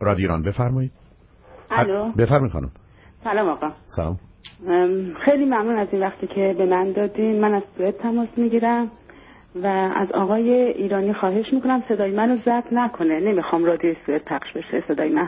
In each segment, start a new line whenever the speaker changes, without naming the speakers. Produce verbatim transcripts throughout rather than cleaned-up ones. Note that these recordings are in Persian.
رادیو ایران بفرمایید.
الو
بفرمایید خانم.
سلام آقا.
سلام.
خیلی ممنون از این وقتی که به من دادین. من از سوئد تماس میگیرم و از آقای ایرانی خواهش میکنم صدای منو ضبط نکنه. نمیخوام رادیو سوئد پخش بشه صدای من.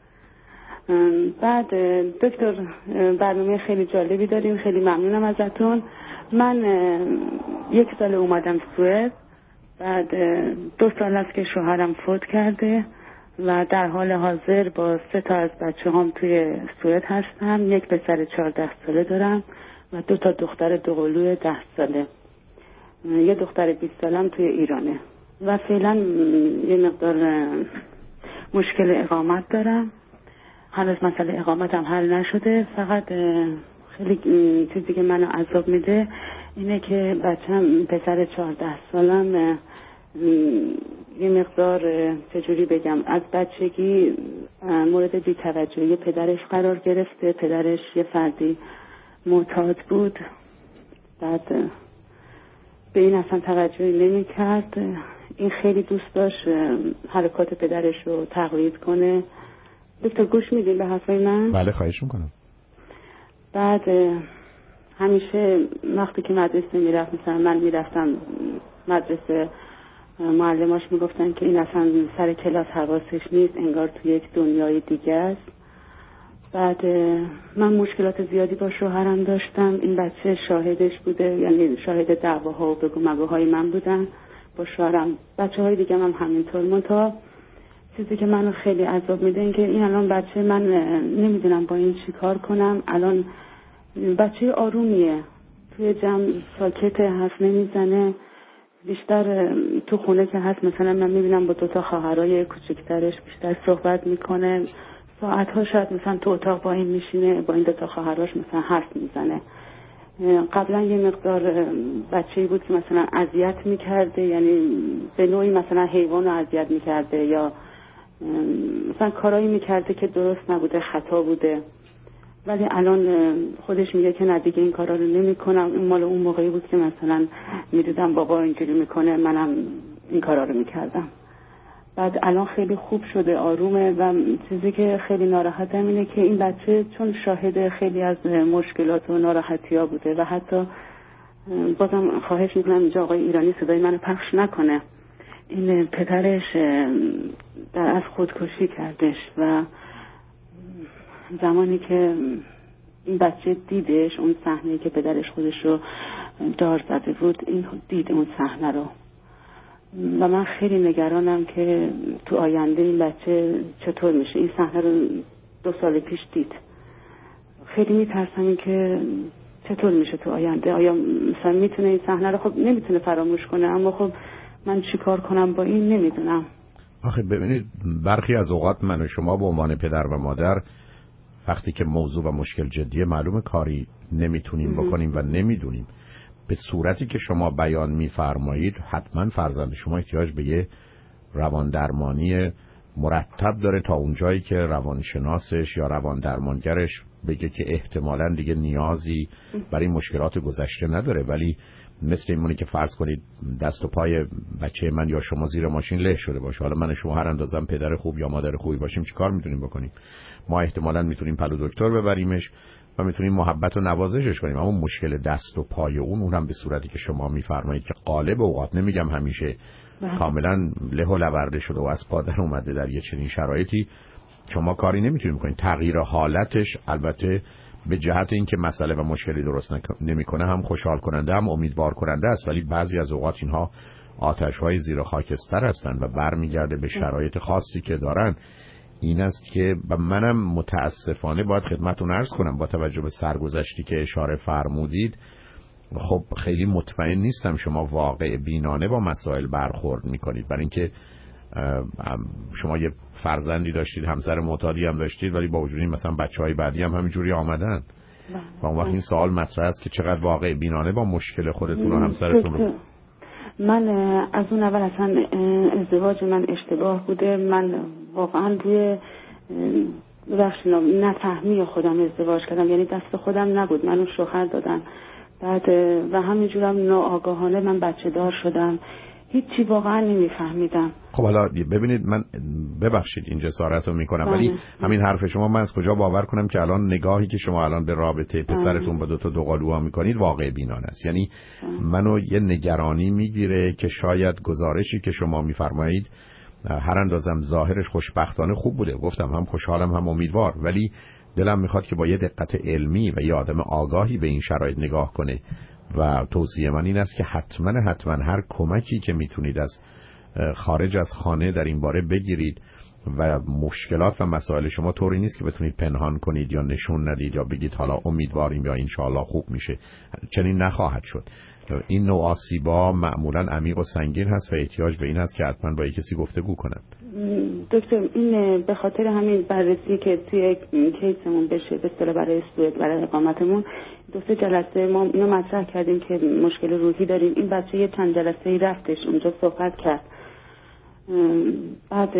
بعد دکتر برنامه خیلی جالبی داریم، خیلی ممنونم ازتون. من یک سال اومدم سوئد، بعد دو سال است که شوهرم فوت کرده و در حال حاضر با سه تا از بچه هم توی سوئد هستم. یک پسر چهارده ساله دارم و دو تا دختر دوقلوی ده ساله. یه دختر بیست سالم توی ایرانه و فعلا یه مقدار مشکل اقامت دارم. هنوز مسئله اقامتم حل نشده. فقط خیلی چیزی که منو عذاب میده اینه که بچم پسر چهارده سالم یه مقدار چجوری بگم از بچگی مورد بی‌توجهی پدرش قرار گرفته. پدرش یه فردی معتاد بود، بعد به این اصلا توجهی نمی کرد. این خیلی دوست داشت حرکات پدرش رو تقلید کنه. دکتر گوش میدین به حرفای من؟
بله خواهش میکنم.
بعد همیشه وقتی که مدرسه میرفت، مثلا من میرفتم مدرسه، معلماش میگفتن که این اصلا سر کلاس حواسش نیست، انگار توی یک دنیای دیگه است. بعد من مشکلات زیادی با شوهرم داشتم. این بچه شاهدش بوده، یعنی شاهد دعواها و بگو مگوهای من بودن با شوهرم. بچه های دیگه هم همینطور. منتها چیزی که منو خیلی عذاب میده این که این الان بچه من نمیدونم با این چی کار کنم. الان بچه آرومیه، توی جمع ساکته، حرف نمیزنه. بیشتر تو خونه که هست مثلا من میبینم با دوتا خواهرای کوچکترش بیشتر صحبت میکنه. ساعتها شاید مثلا تو اتاق با این میشینه، با این دوتا خواهراش مثلا حرف میزنه. قبلا یه مقدار بچه‌ای بود که مثلا اذیت میکرده، یعنی به نوعی مثلا حیوان رو اذیت میکرده یا مثلا کارایی میکرده که درست نبوده، خطا بوده. ولی الان خودش میگه که نه دیگه این کارا رو نمیکنم. این مال اون موقعی بود که مثلا میدیدم بابا اینجوری میکنه منم این کارا رو میکردم. بعد الان خیلی خوب شده، آرومه. و چیزی که خیلی ناراحتم اینه که این بچه چون شاهد خیلی از مشکلات و ناراحتی ها بوده و حتی بازم خواهش میکنم اینجا آقای ایرانی صدای منو پخش نکنه. این پدرش در از خودکشی کردش و زمانی که این بچه دیدش اون صحنه که پدرش خودش رو دار زده بود، این دید اون صحنه رو و من خیلی نگرانم که تو آینده این بچه چطور میشه. این صحنه رو دو سال پیش دید. خیلی میترسم این که چطور میشه تو آینده. آیا مثلا میتونه این صحنه رو، خب نمیتونه فراموش کنه، اما خب من چیکار کنم با این نمیدونم.
آخه ببینید برخی از اوقات من و شما به عنوان پدر و مادر وقتی که موضوع و مشکل جدیه معلومه کاری نمیتونیم بکنیم و نمیدونیم. به صورتی که شما بیان میفرمایید حتما فرزند شما احتیاج به یه روان درمانی مرتب داره تا اونجایی که روانشناسش یا روان درمانگرش بگه که احتمالاً دیگه نیازی برای مشکلات گذشته نداره. ولی مثل اینمونه که فرض کنید دست و پای بچه من یا شما زیر ماشین له شده باشه، حالا من شما هر اندازم پدر خوب یا مادر خوبی باشیم چیکار میتونیم بکنیم؟ ما احتمالاً میتونیم پلو دکتر ببریمش و میتونیم محبت و نوازشش کنیم، اما مشکل دست و پای اون اونم به صورتی که شما میفرمایید که غالب اوقات، نمیگم همیشه، بله، کاملا له و لورده شده و از پادر اومده در یه چنین شرایطی شما کاری نمیتونید بکنید. تغییر حالتش البته به جهت اینکه مسئله و مشکلی درست نمیکنه هم خوشحال کننده هم امیدوار کننده است، ولی بعضی از اوقات اینها آتش‌های زیر خاکستر هستند و برمیگرده به شرایط خاصی که دارن. این است که منم متاسفانه باید خدمتتون عرض کنم با توجه به سرگذشتی که اشاره فرمودید، خب خیلی مطمئن نیستم شما واقع بینانه با مسائل برخورد میکنید، برای اینکه شما یه فرزندی داشتید، همسر معتادی هم داشتید، ولی با وجود این مثلا بچهای بعدی هم همینجوری آمدن و اون وقت این سوال مطرح است که چقدر واقع بینانه با مشکل خودتون و همسرتون رو.
من از اون اول اصلا ازدواج من اشتباه بوده. من واقعا روی بخشی نفهمی خودم ازدواج کردم، یعنی دست خودم نبود، منو شوهر دادن. بعد و همینجورم ناآگاهانه من بچه دار شدم. هیچی واقعا نمیفهمیدم.
خب حالا ببینید، من ببخشید این جسارت رو میکنم، ولی همین حرف شما من از کجا باور کنم که الان نگاهی که شما الان به رابطه پسرتون با دو تا دوقلوها میکنید واقع بینانه است. یعنی منو یه نگرانی میگیره که شاید گزارشی که شما میفرمایید هر اندازم ظاهرش خوشبختانه خوب بوده، گفتم هم خوشحالم هم امیدوار، ولی دلم میخواد که با یه دقت علمی و یه آدم آگاهی به این شرایط نگاه کنه و توصیه من این است که حتما حتما هر کمکی که میتونید از خارج از خانه در این باره بگیرید و مشکلات و مسائل شما طوری نیست که بتونید پنهان کنید یا نشون ندید یا بگید حالا امیدواریم یا انشاءالله خوب میشه. چنین نخواهد شد. این نوع آسیبا معمولا عمیق و سنگین هست و احتیاج به این هست که حتما با کسی گفتگو کنن.
دکتر این به خاطر همین بررسی که توی کیسمون بشه به اصطلاح برای استودیو برای اقامتمون دو سه جلسه ما اینو مطرح کردیم که مشکل روحی داریم. این بچه یه چند جلسه رفتش اونجا صحبت کرد، بعد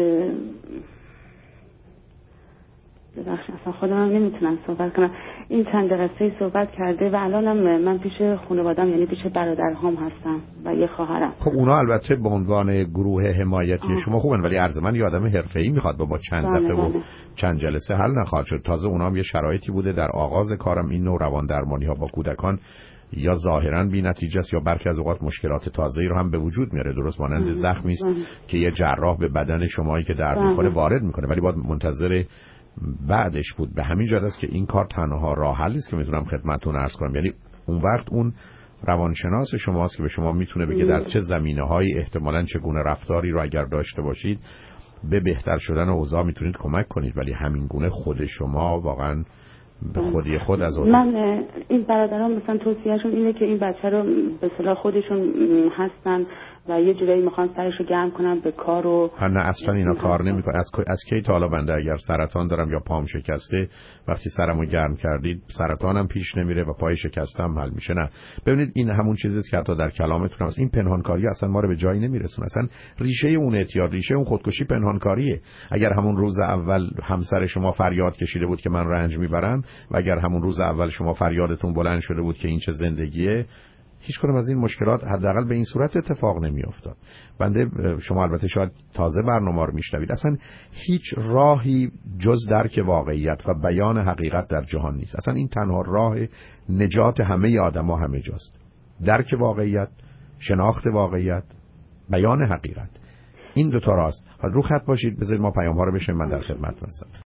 ببخشید اصلا خودم هم نمیتونم صحبت کنم. این چند جلسه صحبت کرده و الانم من پیش خانواده‌ام یعنی پیش برادرهام هستم و یه خواهرم.
خب اونا البته به عنوان گروه حمایتی آه. شما خوبن، ولی عرض من یه آدم حرفه‌ای میخواد با, با چند دفعه و چند جلسه حل نخواهد شد. تازه اونا هم یه شرایطی بوده در آغاز کارم این نوع روان درمانی ها با کودکان یا ظاهراً بی نتیجه است یا برخی از اوقات مشکلات تازه‌ای رو هم به وجود میاره. درست مانند زخمی است که یه جراح به بدن شمایی که درد می‌خوره وارد میکنه، ولی باید منتظر بعدش بود. به همین جهت است که این کار تنها راه حلی است که میتونم خدمتتون عرض کنم. یعنی اون وقت اون روانشناس شماست که به شما میتونه بگه در چه زمینه‌هایی احتمالاً چگونه رفتاری رو اگر داشته باشید به بهتر شدن اوضاع میتونید کمک کنید، ولی همین گونه خود شما واقعاً به خودی خود از اون.
من این برادران مثلا توصیهشون اینه که این بچه رو به اصطلاح خودشون هستن و یه جورایی میخوان سرش رو گرم کنن به کار و
نه اصلا اینا کار نمیکنه. از از کی تا حالا بنده اگر سرطان دارم یا پام شکسته وقتی سرمو گرم کردید سرطانم پیش نمیره و پای شکستم حل میشه؟ نه. ببینید این همون چیزی است که حتی در کلامتون هست. این پنهانکاری اصلا ما رو به جایی نمیرسونه. اصلا ریشه اون اعتیاد، ریشه اون خودکشی پنهانکاریه. اگر همون روز اول همسر شما فریاد کشیده بود که من رنج میبرم و اگر همون روز اول شما فریادتون بلند شده بود که این چه زندگیه، هیچ کنم از این مشکلات حداقل به این صورت اتفاق نمی افتاد. بنده شما البته شاید تازه برنامه رو میشنوید، اصلا هیچ راهی جز درک واقعیت و بیان حقیقت در جهان نیست. اصلا این تنها راه نجات همه آدما همه جاست. درک واقعیت، شناخت واقعیت، بیان حقیقت، این دو تا راست. رو خط باشید، بذارید ما پیام ها رو بشنویم، من در خدمتتون هستم.